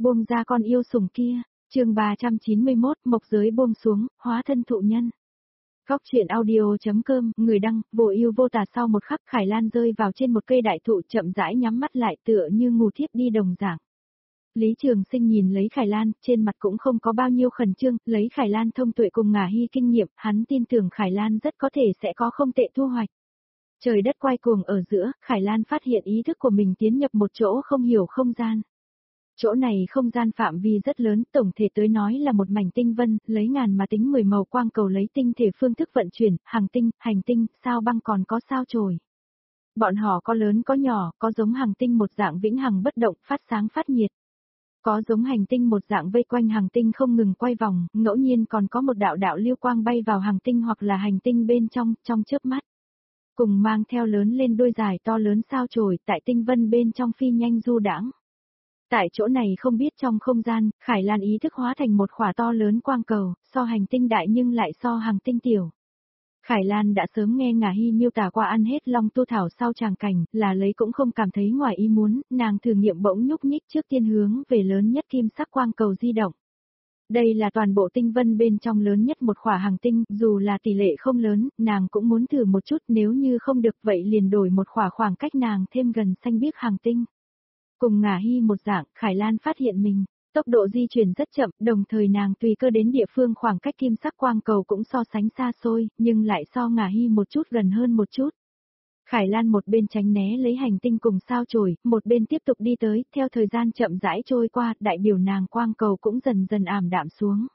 Buông ra con yêu sủng kia, chương 391, mộc giới buông xuống, hóa thân thụ nhân. Góc truyện audio.com, người đăng, vô ưu vô tà. Sau một khắc Khải Lan rơi vào trên một cây đại thụ chậm rãi nhắm mắt lại tựa như ngủ thiếp đi đồng dạng. Lý Trường Sinh nhìn lấy Khải Lan, trên mặt cũng không có bao nhiêu khẩn trương, lấy Khải Lan thông tuệ cùng Ngả Hy kinh nghiệm, hắn tin tưởng Khải Lan rất có thể sẽ có không tệ thu hoạch. Trời đất quay cuồng ở giữa, Khải Lan phát hiện ý thức của mình tiến nhập một chỗ không hiểu không gian. Chỗ này không gian phạm vi rất lớn, tổng thể tới nói là một mảnh tinh vân, lấy ngàn mà tính 10 màu quang cầu lấy tinh thể phương thức vận chuyển, hành tinh, sao băng còn có sao chổi. Bọn họ có lớn có nhỏ, có giống hành tinh một dạng vĩnh hằng bất động, phát sáng phát nhiệt. Có giống hành tinh một dạng vây quanh hành tinh không ngừng quay vòng, ngẫu nhiên còn có một đạo đạo lưu quang bay vào hành tinh hoặc là hành tinh bên trong chớp mắt. Cùng mang theo lớn lên đôi dài to lớn sao chổi tại tinh vân bên trong phi nhanh du đãng. Tại chỗ này không biết trong không gian, Khải Lan ý thức hóa thành một khỏa to lớn quang cầu, so hành tinh đại nhưng lại so hành tinh tiểu. Khải Lan đã sớm nghe Ngả Hy miêu tả qua ăn hết long tu thảo sau tràng cảnh, là lấy cũng không cảm thấy ngoài ý muốn, nàng thử nghiệm bỗng nhúc nhích trước tiên hướng về lớn nhất kim sắc quang cầu di động. Đây là toàn bộ tinh vân bên trong lớn nhất một khỏa hành tinh, dù là tỷ lệ không lớn, nàng cũng muốn thử một chút, nếu như không được vậy liền đổi một khỏa khoảng cách nàng thêm gần xanh biếc hành tinh. Cùng Ngả Hy một dạng, Khải Lan phát hiện mình, tốc độ di chuyển rất chậm, đồng thời nàng tùy cơ đến địa phương khoảng cách kim sắc quang cầu cũng so sánh xa xôi, nhưng lại so Ngả Hy một chút gần hơn một chút. Khải Lan một bên tránh né lấy hành tinh cùng sao chổi, một bên tiếp tục đi tới, theo thời gian chậm rãi trôi qua, đại biểu nàng quang cầu cũng dần dần ảm đạm xuống.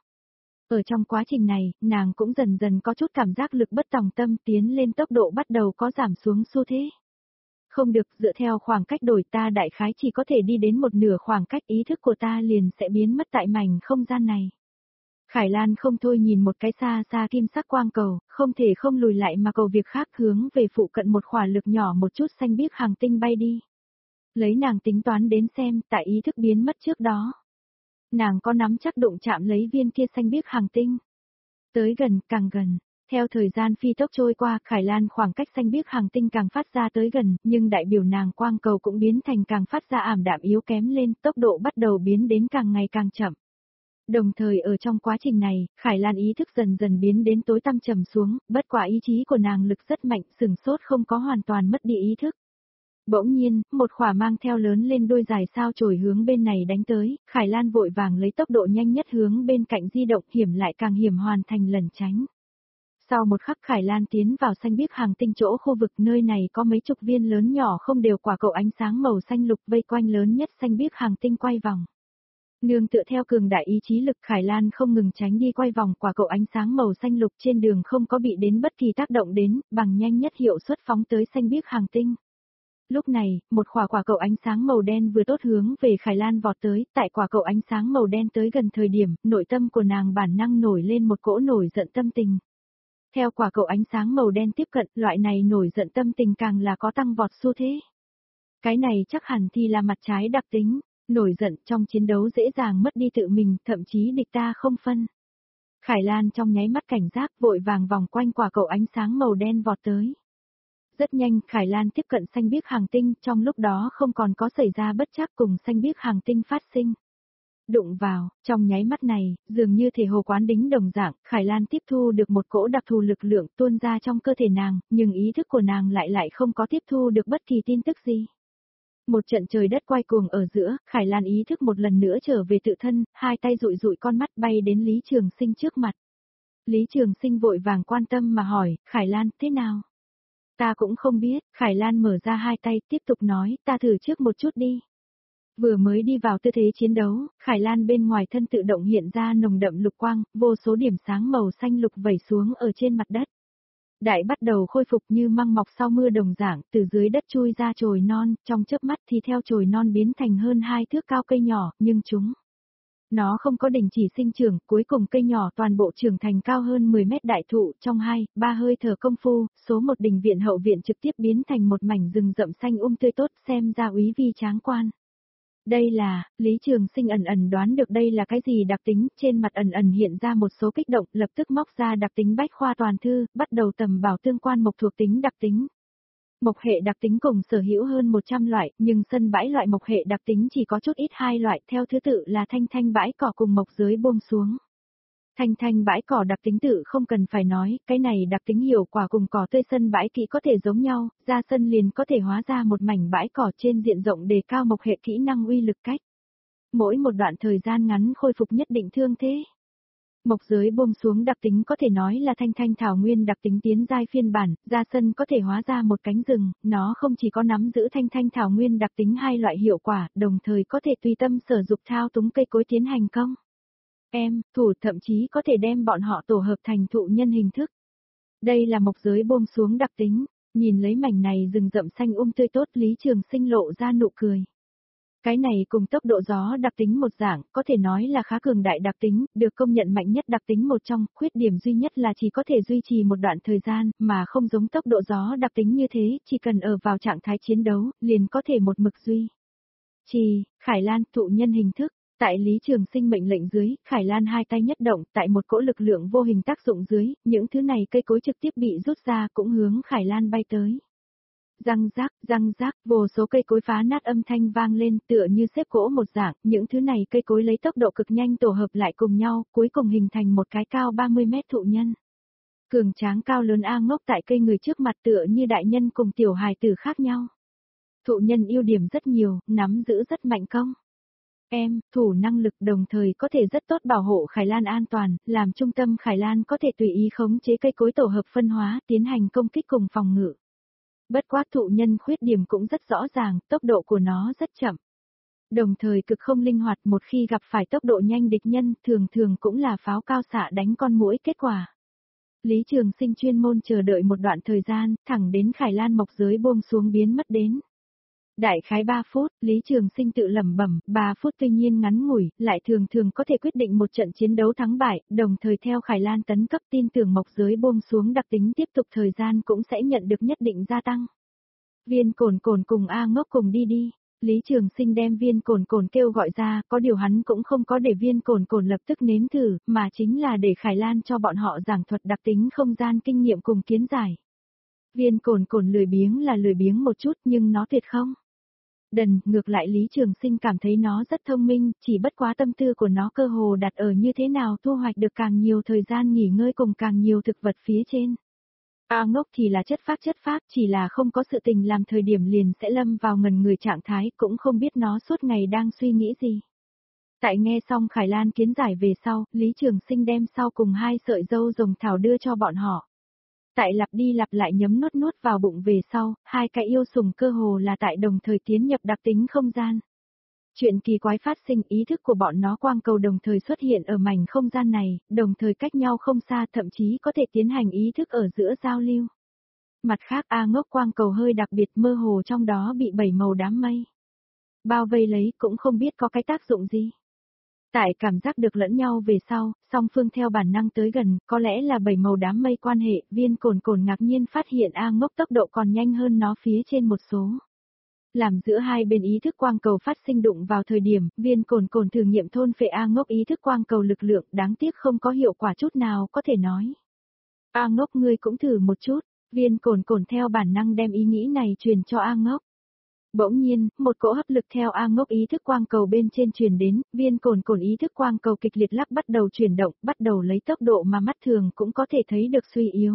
Ở trong quá trình này, nàng cũng dần dần có chút cảm giác lực bất tòng tâm, tiến lên tốc độ bắt đầu có giảm xuống xu thế. Không được, dựa theo khoảng cách đổi ta đại khái chỉ có thể đi đến một nửa khoảng cách, ý thức của ta liền sẽ biến mất tại mảnh không gian này. Khải Lan không thôi nhìn một cái xa xa kim sắc quang cầu, không thể không lùi lại mà cầu việc khác hướng về phụ cận một khỏa lực nhỏ một chút xanh biếc hành tinh bay đi. Lấy nàng tính toán đến xem, tại ý thức biến mất trước đó. Nàng có nắm chắc đụng chạm lấy viên kia xanh biếc hành tinh. Tới gần, càng gần. Theo thời gian phi tốc trôi qua, Khải Lan khoảng cách xanh biếc hành tinh càng phát ra tới gần, nhưng đại biểu nàng quang cầu cũng biến thành càng phát ra ảm đạm yếu kém lên, tốc độ bắt đầu biến đến càng ngày càng chậm. Đồng thời ở trong quá trình này, Khải Lan ý thức dần dần biến đến tối tăm trầm xuống, bất quả ý chí của nàng lực rất mạnh, sừng sốt không có hoàn toàn mất đi ý thức. Bỗng nhiên, một khỏa mang theo lớn lên đôi dài sao chổi hướng bên này đánh tới, Khải Lan vội vàng lấy tốc độ nhanh nhất hướng bên cạnh di động, hiểm lại càng hiểm hoàn thành lẩn tránh. Sau một khắc Khải Lan tiến vào xanh biếc hành tinh chỗ khu vực, nơi này có mấy chục viên lớn nhỏ không đều quả cầu ánh sáng màu xanh lục vây quanh lớn nhất xanh biếc hành tinh quay vòng. Nương tựa theo cường đại ý chí lực, Khải Lan không ngừng tránh đi quay vòng quả cầu ánh sáng màu xanh lục trên đường không có bị đến bất kỳ tác động đến, bằng nhanh nhất hiệu suất phóng tới xanh biếc hành tinh. Lúc này, một quả cầu ánh sáng màu đen vừa tốt hướng về Khải Lan vọt tới, tại quả cầu ánh sáng màu đen tới gần thời điểm, nội tâm của nàng bản năng nổi lên một cỗ nổi giận tâm tình. Theo quả cầu ánh sáng màu đen tiếp cận, loại này nổi giận tâm tình càng là có tăng vọt xu thế. Cái này chắc hẳn thì là mặt trái đặc tính, nổi giận trong chiến đấu dễ dàng mất đi tự mình, thậm chí địch ta không phân. Khải Lan trong nháy mắt cảnh giác vội vàng vòng quanh quả cầu ánh sáng màu đen vọt tới. Rất nhanh, Khải Lan tiếp cận xanh biếc hành tinh, trong lúc đó không còn có xảy ra bất trắc cùng xanh biếc hành tinh phát sinh. Đụng vào, trong nháy mắt này, dường như thể hồ quán đính đồng dạng, Khải Lan tiếp thu được một cỗ đặc thù lực lượng tuôn ra trong cơ thể nàng, nhưng ý thức của nàng lại không có tiếp thu được bất kỳ tin tức gì. Một trận trời đất quay cuồng ở giữa, Khải Lan ý thức một lần nữa trở về tự thân, hai tay dụi dụi con mắt bay đến Lý Trường Sinh trước mặt. Lý Trường Sinh vội vàng quan tâm mà hỏi, Khải Lan, thế nào? Ta cũng không biết, Khải Lan mở ra hai tay tiếp tục nói, ta thử trước một chút đi. Vừa mới đi vào tư thế chiến đấu, Khải Lan bên ngoài thân tự động hiện ra nồng đậm lục quang, vô số điểm sáng màu xanh lục vẩy xuống ở trên mặt đất. Đại bắt đầu khôi phục như măng mọc sau mưa đồng dạng, từ dưới đất chui ra chồi non, trong chớp mắt thì theo chồi non biến thành hơn 2 thước cao cây nhỏ, nhưng nó không có đình chỉ sinh trưởng, cuối cùng cây nhỏ toàn bộ trưởng thành cao hơn 10 mét đại thụ, trong 2-3 hơi thở công phu, số một đình viện hậu viện trực tiếp biến thành một mảnh rừng rậm xanh tươi tốt, xem ra úy vi tráng quan. Đây là, Lý Trường Sinh ẩn đoán được đây là cái gì đặc tính, trên mặt ẩn hiện ra một số kích động, lập tức móc ra đặc tính bách khoa toàn thư, bắt đầu tầm bảo tương quan mộc thuộc tính đặc tính. Mộc hệ đặc tính cùng sở hữu hơn 100 loại, nhưng sân bãi loại mộc hệ đặc tính chỉ có chút ít hai loại, theo thứ tự là thanh thanh bãi cỏ cùng mộc giới buông xuống. Thanh thanh bãi cỏ đặc tính tự không cần phải nói, cái này đặc tính hiệu quả cùng cỏ tươi sân bãi kỹ có thể giống nhau, ra sân liền có thể hóa ra một mảnh bãi cỏ trên diện rộng đề cao mộc hệ kỹ năng uy lực cách. Mỗi một đoạn thời gian ngắn khôi phục nhất định thương thế. Mộc giới buông xuống đặc tính có thể nói là thanh thanh thảo nguyên đặc tính tiến giai phiên bản, ra sân có thể hóa ra một cánh rừng, nó không chỉ có nắm giữ thanh thanh thảo nguyên đặc tính hai loại hiệu quả, đồng thời có thể tùy tâm sở dục thao túng cây cối tiến hành công. Thủ thậm chí có thể đem bọn họ tổ hợp thành thụ nhân hình thức. Đây là mộc giới buông xuống đặc tính, nhìn lấy mảnh này rừng rậm xanh tươi tốt Lý Trường Sinh lộ ra nụ cười. Cái này cùng tốc độ gió đặc tính một dạng, có thể nói là khá cường đại đặc tính, được công nhận mạnh nhất đặc tính một trong, khuyết điểm duy nhất là chỉ có thể duy trì một đoạn thời gian, mà không giống tốc độ gió đặc tính như thế, chỉ cần ở vào trạng thái chiến đấu, liền có thể một mực duy trì. Khải Lan thụ nhân hình thức. Tại Lý Trường Sinh mệnh lệnh dưới, Khải Lan hai tay nhất động, tại một cỗ lực lượng vô hình tác dụng dưới, những thứ này cây cối trực tiếp bị rút ra cũng hướng Khải Lan bay tới. Răng rác, vô số cây cối phá nát âm thanh vang lên tựa như xếp gỗ một dạng, những thứ này cây cối lấy tốc độ cực nhanh tổ hợp lại cùng nhau, cuối cùng hình thành một cái cao 30 mét thụ nhân. Cường tráng cao lớn A Ngốc tại cây người trước mặt tựa như đại nhân cùng tiểu hài tử khác nhau. Thụ nhân ưu điểm rất nhiều, nắm giữ rất mạnh công. Thủ năng lực đồng thời có thể rất tốt bảo hộ Khải Lan an toàn, làm trung tâm Khải Lan có thể tùy ý khống chế cây cối tổ hợp phân hóa, tiến hành công kích cùng phòng ngự. Bất quá thụ nhân khuyết điểm cũng rất rõ ràng, tốc độ của nó rất chậm. Đồng thời cực không linh hoạt, một khi gặp phải tốc độ nhanh địch nhân, thường thường cũng là pháo cao xạ đánh con muỗi kết quả. Lý Trường Sinh chuyên môn chờ đợi một đoạn thời gian, thẳng đến Khải Lan mộc giới buông xuống biến mất đến. Đại khái 3 phút, Lý Trường Sinh tự lẩm bẩm, 3 phút tuy nhiên ngắn ngủi, lại thường thường có thể quyết định một trận chiến đấu thắng bại, đồng thời theo Khải Lan tấn cấp tin tưởng mộc giới buông xuống đặc tính tiếp tục thời gian cũng sẽ nhận được nhất định gia tăng. Viên Cổn Cổn cùng A Ngốc cùng đi. Lý Trường Sinh đem Viên Cổn Cổn kêu gọi ra, có điều hắn cũng không có để Viên Cổn Cổn lập tức nếm thử, mà chính là để Khải Lan cho bọn họ giảng thuật đặc tính không gian kinh nghiệm cùng kiến giải. Viên Cổn Cổn lười biếng là lười biếng một chút nhưng nó tuyệt không. Ngược lại Lý Trường Sinh cảm thấy nó rất thông minh, chỉ bất quá tâm tư của nó cơ hồ đặt ở như thế nào thu hoạch được càng nhiều thời gian nghỉ ngơi cùng càng nhiều thực vật phía trên. A Ngốc thì là chất phác, chỉ là không có sự tình làm thời điểm liền sẽ lâm vào ngần người trạng thái, cũng không biết nó suốt ngày đang suy nghĩ gì. Tại nghe xong Khải Lan kiến giải về sau, Lý Trường Sinh đem sau cùng 2 sợi dâu rồng thảo đưa cho bọn họ. Tại lặp đi lặp lại nhấm nuốt vào bụng về sau, 2 cái yêu sủng cơ hồ là tại đồng thời tiến nhập đặc tính không gian. Chuyện kỳ quái phát sinh, ý thức của bọn nó quang cầu đồng thời xuất hiện ở mảnh không gian này, đồng thời cách nhau không xa, thậm chí có thể tiến hành ý thức ở giữa giao lưu. Mặt khác A Ngốc quang cầu hơi đặc biệt, mơ hồ trong đó bị 7 màu đám mây bao vây lấy, cũng không biết có cái tác dụng gì. Tại cảm giác được lẫn nhau về sau, song phương theo bản năng tới gần, có lẽ là 7 màu đám mây quan hệ, Viên Cổn Cổn ngạc nhiên phát hiện A Ngốc tốc độ còn nhanh hơn nó phía trên một số. Làm giữa hai bên ý thức quang cầu phát sinh đụng vào thời điểm, Viên Cổn Cổn thử nghiệm thôn phệ A Ngốc ý thức quang cầu lực lượng, đáng tiếc không có hiệu quả chút nào có thể nói. A Ngốc ngươi cũng thử một chút, Viên Cổn Cổn theo bản năng đem ý nghĩ này truyền cho A Ngốc. Bỗng nhiên, một cỗ hấp lực theo A Ngốc ý thức quang cầu bên trên truyền đến, Viên Cổn Cổn ý thức quang cầu kịch liệt lắc bắt đầu chuyển động, bắt đầu lấy tốc độ mà mắt thường cũng có thể thấy được suy yếu.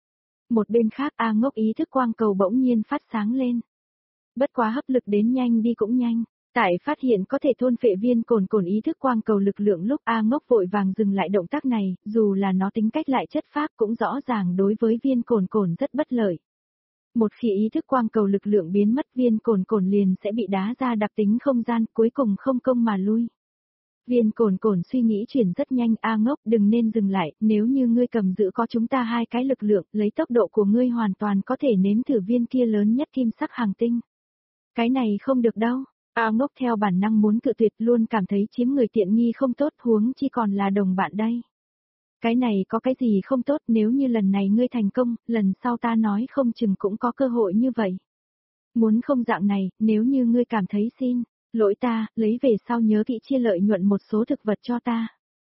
Một bên khác A Ngốc ý thức quang cầu bỗng nhiên phát sáng lên. Bất quá hấp lực đến nhanh đi cũng nhanh, tại phát hiện có thể thôn phệ Viên Cổn Cổn ý thức quang cầu lực lượng lúc A Ngốc vội vàng dừng lại động tác này, dù là nó tính cách lại chất phác cũng rõ ràng đối với Viên Cổn Cổn rất bất lợi. Một khi ý thức quang cầu lực lượng biến mất, Viên Cổn Cổn liền sẽ bị đá ra đặc tính không gian, cuối cùng không công mà lui. Viên Cổn Cổn suy nghĩ chuyển rất nhanh, A Ngốc đừng nên dừng lại, nếu như ngươi cầm giữ có chúng ta 2 cái lực lượng, lấy tốc độ của ngươi hoàn toàn có thể nếm thử viên kia lớn nhất kim sắc hành tinh. Cái này không được đâu. A Ngốc theo bản năng muốn cự tuyệt, luôn cảm thấy chiếm người tiện nghi không tốt, huống chi còn là đồng bạn đây. Cái này có cái gì không tốt, nếu như lần này ngươi thành công, lần sau ta nói không chừng cũng có cơ hội như vậy. Muốn không dạng này, nếu như ngươi cảm thấy xin lỗi ta, lấy về sau nhớ kỹ chia lợi nhuận một số thực vật cho ta.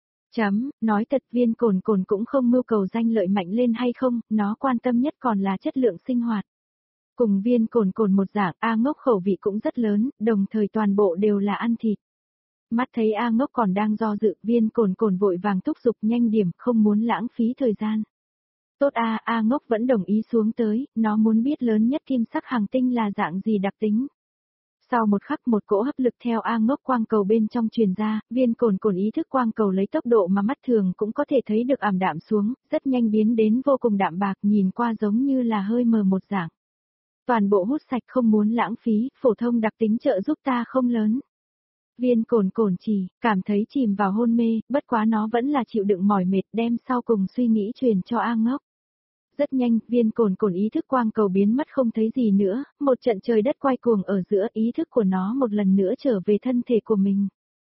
Nói thật, Viên Cổn Cổn cũng không mưu cầu danh lợi mạnh lên hay không, nó quan tâm nhất còn là chất lượng sinh hoạt. Cùng Viên Cồn Cồn một dạng, A Ngốc khẩu vị cũng rất lớn, đồng thời toàn bộ đều là ăn thịt. Mắt thấy A Ngốc còn đang do dự, Viên Cồn Cồn vội vàng thúc giục nhanh điểm, không muốn lãng phí thời gian. Tốt A Ngốc vẫn đồng ý xuống tới, nó muốn biết lớn nhất kim sắc hành tinh là dạng gì đặc tính. Sau một khắc một cỗ hấp lực theo A Ngốc quang cầu bên trong truyền ra, Viên Cồn Cồn ý thức quang cầu lấy tốc độ mà mắt thường cũng có thể thấy được ảm đạm xuống, rất nhanh biến đến vô cùng đạm bạc, nhìn qua giống như là hơi mờ một dạng. Toàn bộ hút sạch, không muốn lãng phí, phổ thông đặc tính trợ giúp ta không lớn. Viên Cồn Cồn chỉ cảm thấy chìm vào hôn mê, bất quá nó vẫn là chịu đựng mỏi mệt, đem sau cùng suy nghĩ truyền cho A Ngốc. Rất nhanh, Viên Cồn Cồn ý thức quang cầu biến mất không thấy gì nữa, một trận trời đất quay cuồng ở giữa, ý thức của nó một lần nữa trở về thân thể của mình.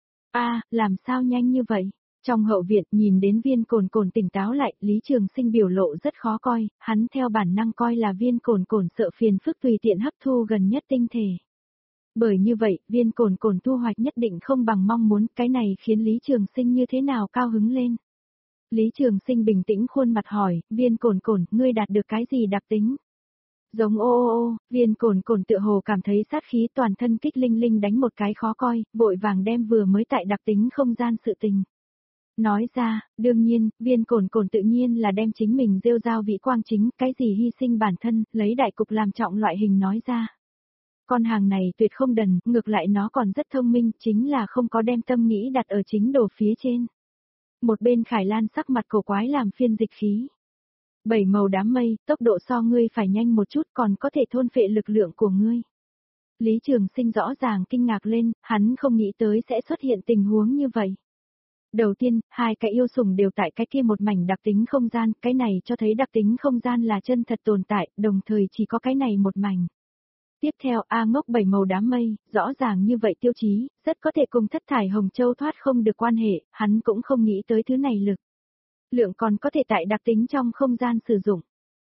Làm sao nhanh như vậy? Trong hậu viện, nhìn đến Viên Cồn Cồn tỉnh táo lại, Lý Trường Sinh biểu lộ rất khó coi, hắn theo bản năng coi là Viên Cồn Cồn sợ phiền phức tùy tiện hấp thu gần nhất tinh thể. Bởi như vậy, Viên Cồn Cồn thu hoạch nhất định không bằng mong muốn, cái này khiến Lý Trường Sinh như thế nào cao hứng lên. Lý Trường Sinh bình tĩnh khuôn mặt hỏi, Viên Cồn Cồn, ngươi đạt được cái gì đặc tính? Giống Viên Cồn Cồn tựa hồ cảm thấy sát khí toàn thân kích linh linh đánh một cái khó coi, vội vàng đem vừa mới tại đặc tính không gian sự tình. Nói ra, đương nhiên, Viên Cồn Cồn tự nhiên là đem chính mình rêu rao vị quang chính, cái gì hy sinh bản thân, lấy đại cục làm trọng loại hình nói ra. Con hàng này tuyệt không đần, ngược lại nó còn rất thông minh, chính là không có đem tâm nghĩ đặt ở chính đồ phía trên. Một bên Khải Lan sắc mặt cổ quái làm phiên dịch khí. 7 màu đám mây, tốc độ so ngươi phải nhanh một chút còn có thể thôn phệ lực lượng của ngươi. Lý Trường Sinh rõ ràng kinh ngạc lên, hắn không nghĩ tới sẽ xuất hiện tình huống như vậy. Đầu tiên, hai cái yêu sủng đều tại cái kia một mảnh đặc tính không gian, cái này cho thấy đặc tính không gian là chân thật tồn tại, đồng thời chỉ có cái này một mảnh. Tiếp theo A Ngốc 7 màu đám mây, rõ ràng như vậy tiêu chí, rất có thể cùng thất thải Hồng Châu thoát không được quan hệ, hắn cũng không nghĩ tới thứ này lực. Lượng còn có thể tại đặc tính trong không gian sử dụng.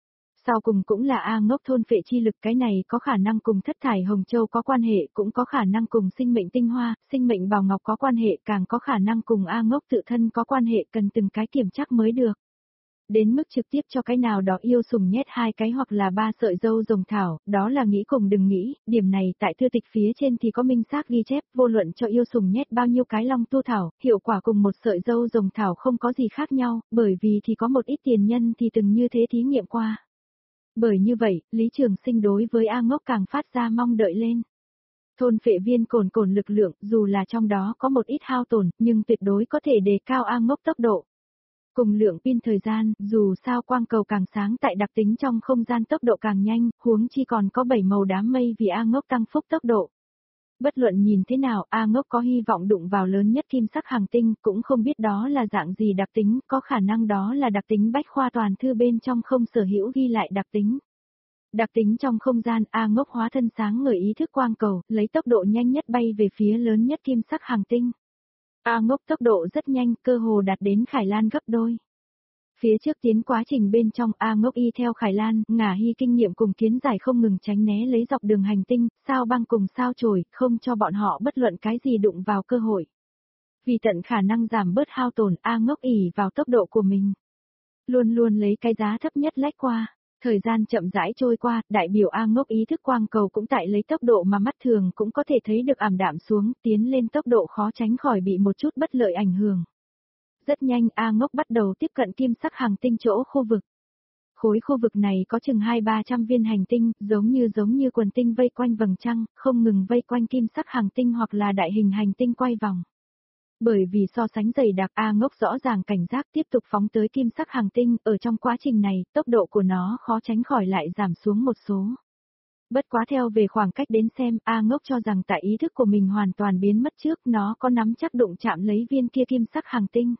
Sau cùng cũng là A Ngốc thôn phệ chi lực, cái này có khả năng cùng thất thải Hồng Châu có quan hệ, cũng có khả năng cùng sinh mệnh tinh hoa, sinh mệnh bào ngọc có quan hệ, càng có khả năng cùng A Ngốc tự thân có quan hệ, cần từng cái kiểm chắc mới được. Đến mức trực tiếp cho cái nào đó yêu sủng nhét 2 cái hoặc là 3 sợi dâu rồng thảo, đó là nghĩ cùng đừng nghĩ, điểm này tại thư tịch phía trên thì có minh xác ghi chép, vô luận cho yêu sủng nhét bao nhiêu cái long tu thảo, hiệu quả cùng một sợi dâu rồng thảo không có gì khác nhau, bởi vì thì có một ít tiền nhân thì từng như thế thí nghiệm qua. Bởi như vậy, Lý Trường Sinh đối với A Ngốc càng phát ra mong đợi lên. Thôn phệ Viên Cồn Cồn lực lượng, dù là trong đó có một ít hao tổn, nhưng tuyệt đối có thể đề cao A Ngốc tốc độ. Cùng lượng pin thời gian, dù sao quang cầu càng sáng tại đặc tính trong không gian tốc độ càng nhanh, huống chi còn có 7 màu đám mây vì A Ngốc tăng phúc tốc độ. Bất luận nhìn thế nào, A Ngốc có hy vọng đụng vào lớn nhất kim sắc hành tinh, cũng không biết đó là dạng gì đặc tính, có khả năng đó là đặc tính bách khoa toàn thư bên trong không sở hữu ghi lại đặc tính. Đặc tính trong không gian, A Ngốc hóa thân sáng ngời ý thức quang cầu, lấy tốc độ nhanh nhất bay về phía lớn nhất kim sắc hành tinh. A Ngốc tốc độ rất nhanh, cơ hồ đạt đến Khải Lan gấp đôi. Phía trước tiến quá trình bên trong, A Ngốc y theo Khải Lan, Ngả Hy kinh nghiệm cùng kiến giải không ngừng tránh né lấy dọc đường hành tinh, sao băng cùng sao chổi, không cho bọn họ bất luận cái gì đụng vào cơ hội. Vì tận khả năng giảm bớt hao tổn, A Ngốc ỉ vào tốc độ của mình. Luôn luôn lấy cái giá thấp nhất lách qua. Thời gian chậm rãi trôi qua, đại biểu A Ngốc ý thức quang cầu cũng tại lấy tốc độ mà mắt thường cũng có thể thấy được ảm đạm xuống, tiến lên tốc độ khó tránh khỏi bị một chút bất lợi ảnh hưởng. Rất nhanh A Ngốc bắt đầu tiếp cận kim sắc hành tinh chỗ khu vực. Khối khu vực này có chừng 200-300 viên hành tinh, giống như quần tinh vây quanh vầng trăng, không ngừng vây quanh kim sắc hành tinh hoặc là đại hình hành tinh quay vòng. Bởi vì so sánh dày đặc, A Ngốc rõ ràng cảnh giác tiếp tục phóng tới kim sắc hành tinh, ở trong quá trình này, tốc độ của nó khó tránh khỏi lại giảm xuống một số. Bất quá theo về khoảng cách đến xem, A Ngốc cho rằng tại ý thức của mình hoàn toàn biến mất trước, nó có nắm chắc đụng chạm lấy viên kia kim sắc hành tinh.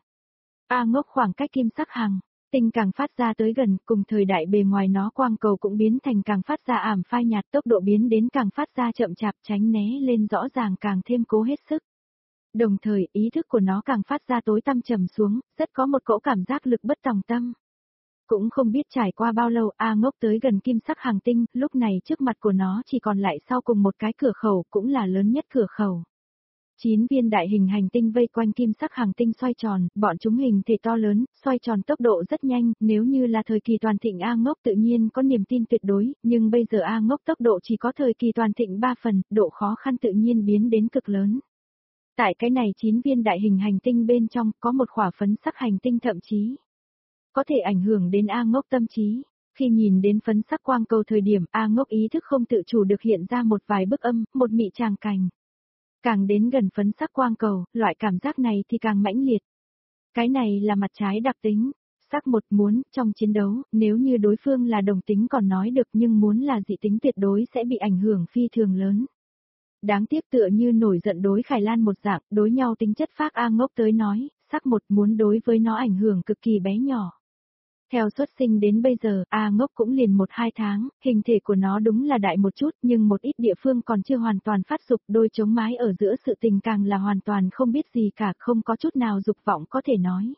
A Ngốc khoảng cách kim sắc hành tinh càng phát ra tới gần, cùng thời đại bề ngoài nó quang cầu cũng biến thành càng phát ra ảm phai nhạt, tốc độ biến đến càng phát ra chậm chạp, tránh né lên rõ ràng càng thêm cố hết sức. Đồng thời, ý thức của nó càng phát ra tối tăm trầm xuống, rất có một cỗ cảm giác lực bất tòng tâm. Cũng không biết trải qua bao lâu, A Ngốc tới gần kim sắc hành tinh, lúc này trước mặt của nó chỉ còn lại sau cùng một cái cửa khẩu, cũng là lớn nhất cửa khẩu. 9 viên đại hình hành tinh vây quanh kim sắc hành tinh xoay tròn, bọn chúng hình thể to lớn, xoay tròn tốc độ rất nhanh, nếu như là thời kỳ toàn thịnh A Ngốc tự nhiên có niềm tin tuyệt đối, nhưng bây giờ A Ngốc tốc độ chỉ có thời kỳ toàn thịnh 3 phần, độ khó khăn tự nhiên biến đến cực lớn. Tại cái này 9 viên đại hình hành tinh bên trong có một khỏa phấn sắc hành tinh thậm chí có thể ảnh hưởng đến A Ngốc tâm trí. Khi nhìn đến phấn sắc quang cầu thời điểm A Ngốc ý thức không tự chủ được hiện ra một vài bức âm, một mị tràng cảnh. Càng đến gần phấn sắc quang cầu, loại cảm giác này thì càng mãnh liệt. Cái này là mặt trái đặc tính. Sắc một muốn, trong chiến đấu, nếu như đối phương là đồng tính còn nói được nhưng muốn là dị tính tuyệt đối sẽ bị ảnh hưởng phi thường lớn. Đáng tiếc tựa như nổi giận đối Khải Lan một dạng, đối nhau tính chất phác A Ngốc tới nói, sắc một muốn đối với nó ảnh hưởng cực kỳ bé nhỏ. Theo xuất sinh đến bây giờ, A Ngốc cũng liền 1-2 tháng, hình thể của nó đúng là đại một chút nhưng một ít địa phương còn chưa hoàn toàn phát dục, đôi chống mái ở giữa sự tình càng là hoàn toàn không biết gì cả, không có chút nào dục vọng có thể nói.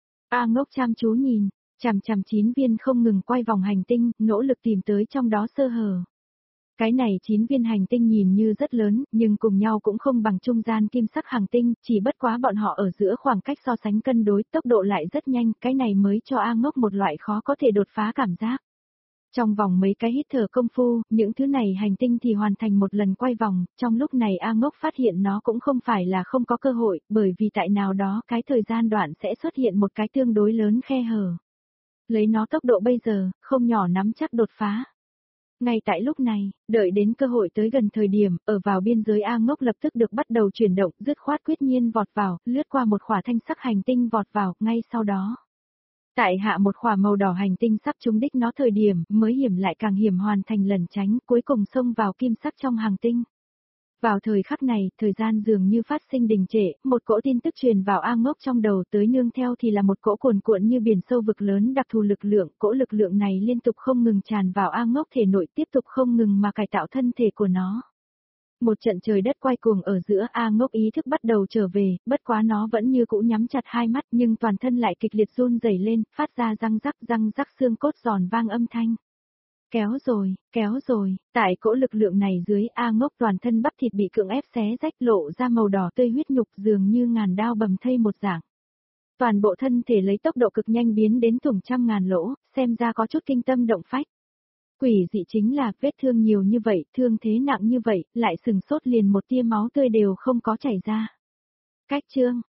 A Ngốc chăm chú nhìn, chằm chằm 9 viên không ngừng quay vòng hành tinh, nỗ lực tìm tới trong đó sơ hở. Cái này 9 viên hành tinh nhìn như rất lớn, nhưng cùng nhau cũng không bằng trung gian kim sắc hành tinh, chỉ bất quá bọn họ ở giữa khoảng cách so sánh cân đối, tốc độ lại rất nhanh, cái này mới cho A Ngốc một loại khó có thể đột phá cảm giác. Trong vòng mấy cái hít thở công phu, những thứ này hành tinh thì hoàn thành một lần quay vòng, trong lúc này A Ngốc phát hiện nó cũng không phải là không có cơ hội, bởi vì tại nào đó cái thời gian đoạn sẽ xuất hiện một cái tương đối lớn khe hở. Lấy nó tốc độ bây giờ, không nhỏ nắm chắc đột phá. Ngay tại lúc này, đợi đến cơ hội tới gần thời điểm, ở vào biên giới A Ngốc lập tức được bắt đầu chuyển động, dứt khoát quyết nhiên vọt vào, lướt qua một khỏa thanh sắc hành tinh vọt vào, ngay sau đó. Tại hạ một khỏa màu đỏ hành tinh sắp trúng đích nó thời điểm, mới hiểm lại càng hiểm hoàn thành lẩn tránh, cuối cùng xông vào kim sắc trong hành tinh. Vào thời khắc này, thời gian dường như phát sinh đình trệ, một cỗ tin tức truyền vào A Ngốc trong đầu tới nương theo thì là một cỗ cuồn cuộn như biển sâu vực lớn đặc thù lực lượng, cỗ lực lượng này liên tục không ngừng tràn vào A Ngốc thể nội tiếp tục không ngừng mà cải tạo thân thể của nó. Một trận trời đất quay cuồng ở giữa A Ngốc ý thức bắt đầu trở về, bất quá nó vẫn như cũ nhắm chặt hai mắt nhưng toàn thân lại kịch liệt run rẩy lên, phát ra răng rắc xương cốt giòn vang âm thanh. Kéo rồi, tại cỗ lực lượng này dưới A Ngốc toàn thân bắp thịt bị cưỡng ép xé rách lộ ra màu đỏ tươi huyết nhục dường như ngàn đao bầm thây một dạng. Toàn bộ thân thể lấy tốc độ cực nhanh biến đến thủng trăm ngàn lỗ, xem ra có chút kinh tâm động phách. Quỷ dị chính là vết thương nhiều như vậy, thương thế nặng như vậy, lại sừng sốt liền một tia máu tươi đều không có chảy ra. Cách chương,